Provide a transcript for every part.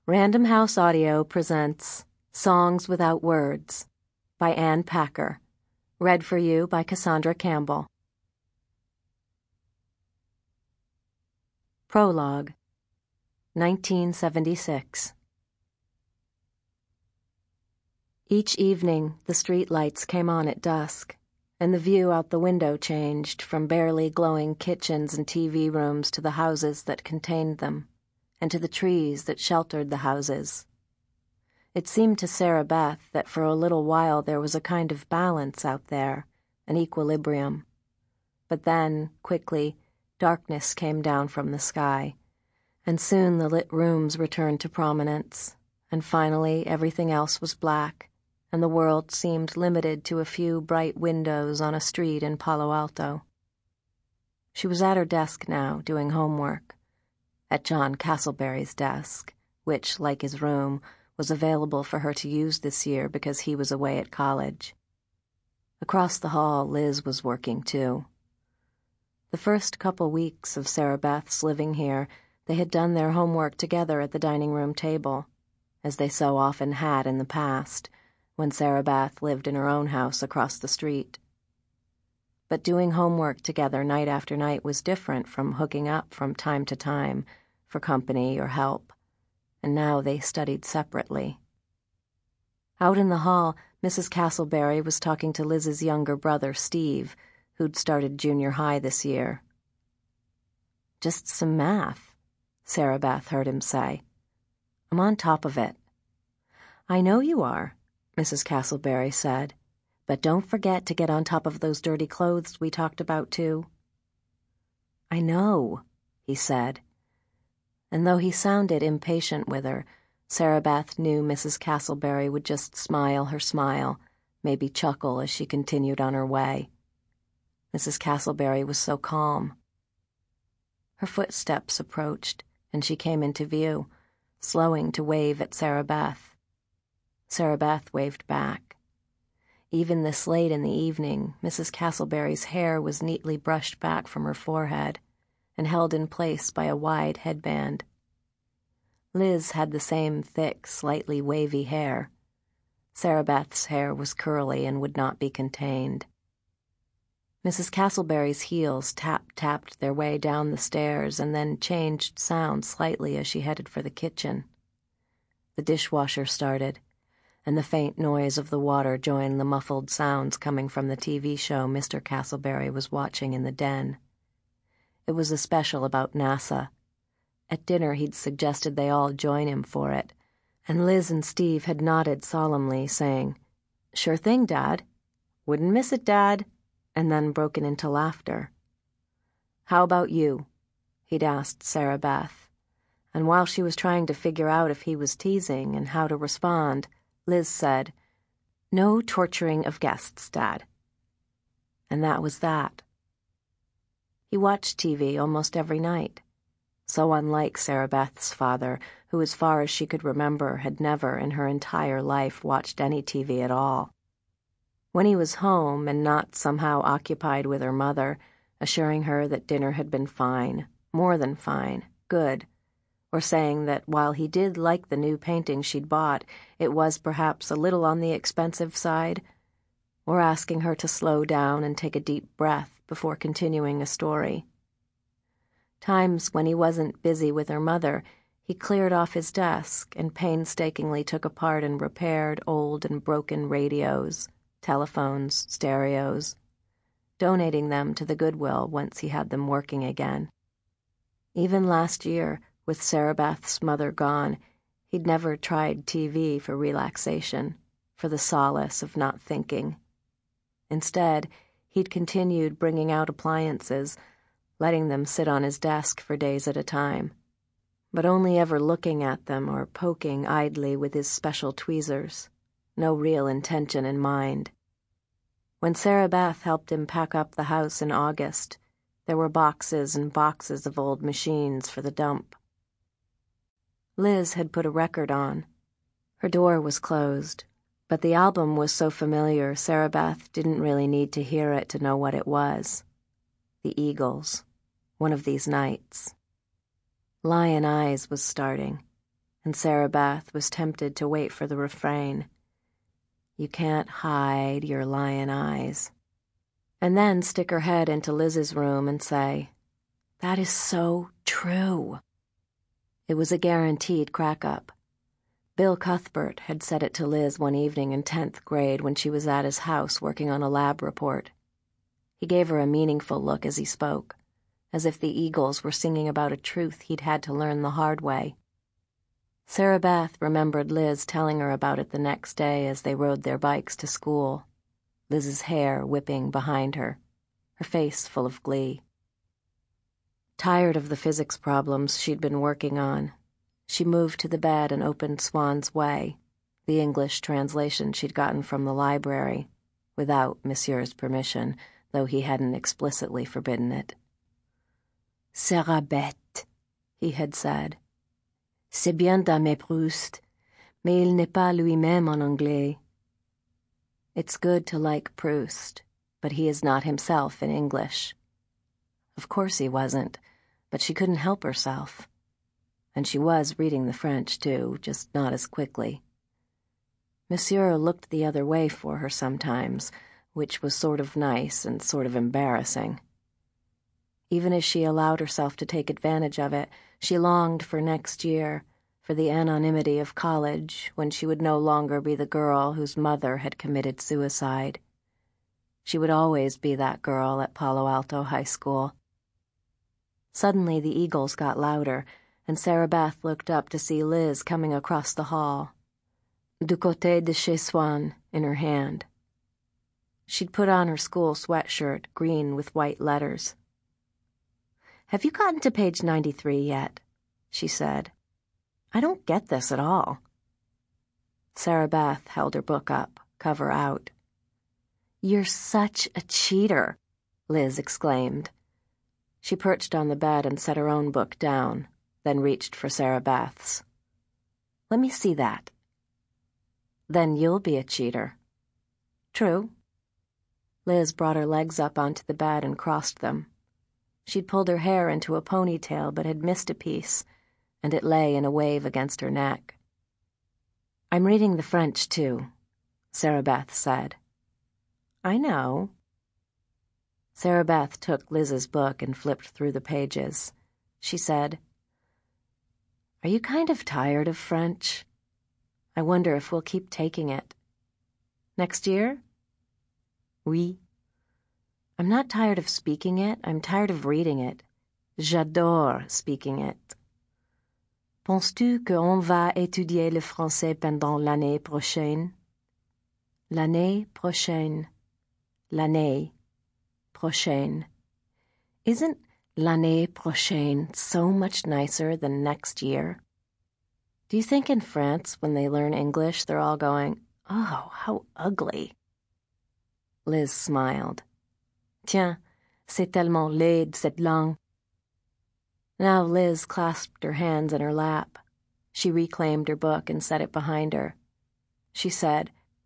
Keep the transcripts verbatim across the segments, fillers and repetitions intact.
Random House Audio presents Songs Without Words by Ann Packer. Read for you by Cassandra Campbell. Prologue, nineteen seventy-six. Each evening, the street lights came on at dusk, and the view out the window changed from barely glowing kitchens and T V rooms to the houses that contained them, and to the trees that sheltered the houses. It seemed to Sarah Beth that for a little while there was a kind of balance out there, an equilibrium. But then, quickly, darkness came down from the sky, and soon the lit rooms returned to prominence, and finally everything else was black, and the world seemed limited to a few bright windows on a street in Palo Alto. She was at her desk now, doing homework. At John Castleberry's desk, which, like his room, was available for her to use this year because he was away at college. Across the hall, Liz was working too. The first couple weeks of Sarah Beth's living here, they had done their homework together at the dining room table, as they so often had in the past, when Sarah Beth lived in her own house across the street. But doing homework together night after night was different from hooking up from time to time for company or help, and now they studied separately. Out in the hall, Missus Castleberry was talking to Liz's younger brother, Steve, who'd started junior high this year. "Just some math," Sarah Beth heard him say. "I'm on top of it." "I know you are," Missus Castleberry said, "but don't forget to get on top of those dirty clothes we talked about, too." "I know," he said. And though he sounded impatient with her, Sarah Beth knew Missus Castleberry would just smile her smile, maybe chuckle as she continued on her way. Missus Castleberry was so calm. Her footsteps approached, and she came into view, slowing to wave at Sarah Beth. Sarah Beth waved back. Even this late in the evening, Missus Castleberry's hair was neatly brushed back from her forehead and held in place by a wide headband. Liz had the same thick, slightly wavy hair. Sarah Beth's hair was curly and would not be contained. Missus Castleberry's heels tap-tapped their way down the stairs and then changed sound slightly as she headed for the kitchen. The dishwasher started, and the faint noise of the water joined the muffled sounds coming from the T V show Mister Castleberry was watching in the den. It was a special about NASA. At dinner he'd suggested they all join him for it, and Liz and Steve had nodded solemnly, saying, "Sure thing, Dad. Wouldn't miss it, Dad," and then broken into laughter. "How about you?" he'd asked Sarah Beth, and while she was trying to figure out if he was teasing and how to respond, Liz said, "No torturing of guests, Dad." And that was that. He watched T V almost every night, so unlike Sarah Beth's father, who as far as she could remember had never in her entire life watched any T V at all. When he was home and not somehow occupied with her mother, assuring her that dinner had been fine, more than fine, good, or saying that while he did like the new painting she'd bought, it was perhaps a little on the expensive side, or asking her to slow down and take a deep breath before continuing a story. Times when he wasn't busy with her mother, he cleared off his desk and painstakingly took apart and repaired old and broken radios, telephones, stereos, donating them to the Goodwill once he had them working again. Even last year, with Sarah Beth's mother gone, he'd never tried T V for relaxation, for the solace of not thinking. Instead, he'd continued bringing out appliances, letting them sit on his desk for days at a time, but only ever looking at them or poking idly with his special tweezers, no real intention in mind. When Sarah Beth helped him pack up the house in August, there were boxes and boxes of old machines for the dump. Liz had put a record on. Her door was closed, but the album was so familiar Sarah Beth didn't really need to hear it to know what it was. The Eagles, One of These Nights. Lion Eyes was starting, and Sarah Beth was tempted to wait for the refrain. You can't hide your lion eyes. And then stick her head into Liz's room and say, that is so true. It was a guaranteed crack-up. Bill Cuthbert had said it to Liz one evening in tenth grade when she was at his house working on a lab report. He gave her a meaningful look as he spoke, as if the Eagles were singing about a truth he'd had to learn the hard way. Sarah Beth remembered Liz telling her about it the next day as they rode their bikes to school, Liz's hair whipping behind her, her face full of glee. Tired of the physics problems she'd been working on, she moved to the bed and opened Swann's Way, the English translation she'd gotten from the library, without Monsieur's permission, though he hadn't explicitly forbidden it. Sera bête, he had said. C'est bien d'aimer Proust, mais il n'est pas lui-même en anglais. It's good to like Proust, but he is not himself in English. Of course he wasn't, but she couldn't help herself. And she was reading the French, too, just not as quickly. Monsieur looked the other way for her sometimes, which was sort of nice and sort of embarrassing. Even as she allowed herself to take advantage of it, she longed for next year, for the anonymity of college, when she would no longer be the girl whose mother had committed suicide. She would always be that girl at Palo Alto High School. Suddenly the Eagles got louder, and Sarah Beth looked up to see Liz coming across the hall, Du côté de chez Swann in her hand. She'd put on her school sweatshirt, green with white letters. Have you gotten to page ninety-three yet? She said. I don't get this at all. Sarah Beth held her book up, cover out. You're such a cheater, Liz exclaimed. She perched on the bed and set her own book down, then reached for Sarah Beth's. Let me see that. Then you'll be a cheater. True. Liz brought her legs up onto the bed and crossed them. She'd pulled her hair into a ponytail but had missed a piece, and it lay in a wave against her neck. I'm reading the French, too, Sarah Beth said. I know. Sarah Beth took Liz's book and flipped through the pages. She said, Are you kind of tired of French? I wonder if we'll keep taking it. Next year? Oui. I'm not tired of speaking it, I'm tired of reading it. J'adore speaking it. Penses-tu qu'on va étudier le français pendant l'année prochaine? L'année prochaine. L'année prochaine. Isn't l'année prochaine so much nicer than next year? Do you think in France, when they learn English, they're all going, oh, how ugly? Liz smiled. Tiens, c'est tellement laid, cette langue. Now Liz clasped her hands in her lap. She reclaimed her book and set it behind her. She said,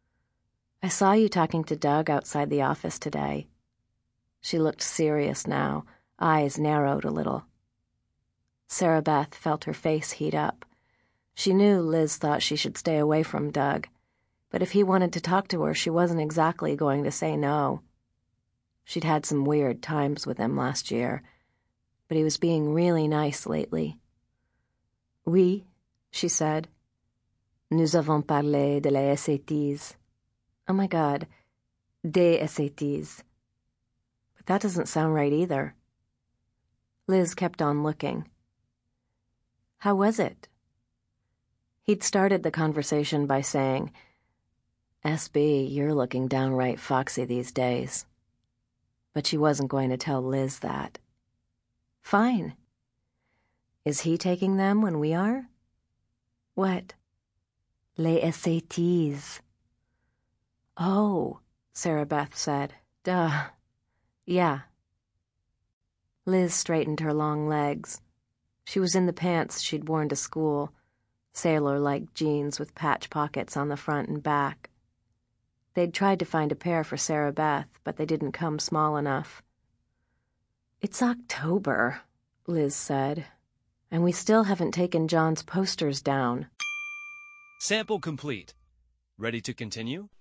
I saw you talking to Doug outside the office today. She looked serious now, eyes narrowed a little. Sarah Beth felt her face heat up. She knew Liz thought she should stay away from Doug, but if he wanted to talk to her, she wasn't exactly going to say no. She'd had some weird times with him last year, but he was being really nice lately. Oui, she said. Nous avons parlé de les S A Ts. Oh my God, des S A Ts. But that doesn't sound right either. Liz kept on looking. How was it? He'd started the conversation by saying, S B, you're looking downright foxy these days. But she wasn't going to tell Liz that. Fine. Is he taking them when we are? What? Les S A Ts. Oh, Sarah Beth said. Duh. Yeah. Liz straightened her long legs. She was in the pants she'd worn to school, sailor-like jeans with patch pockets on the front and back. They'd tried to find a pair for Sarah Beth, but they didn't come small enough. It's October, Liz said. And we still haven't taken John's posters down. Sample complete. Ready to continue?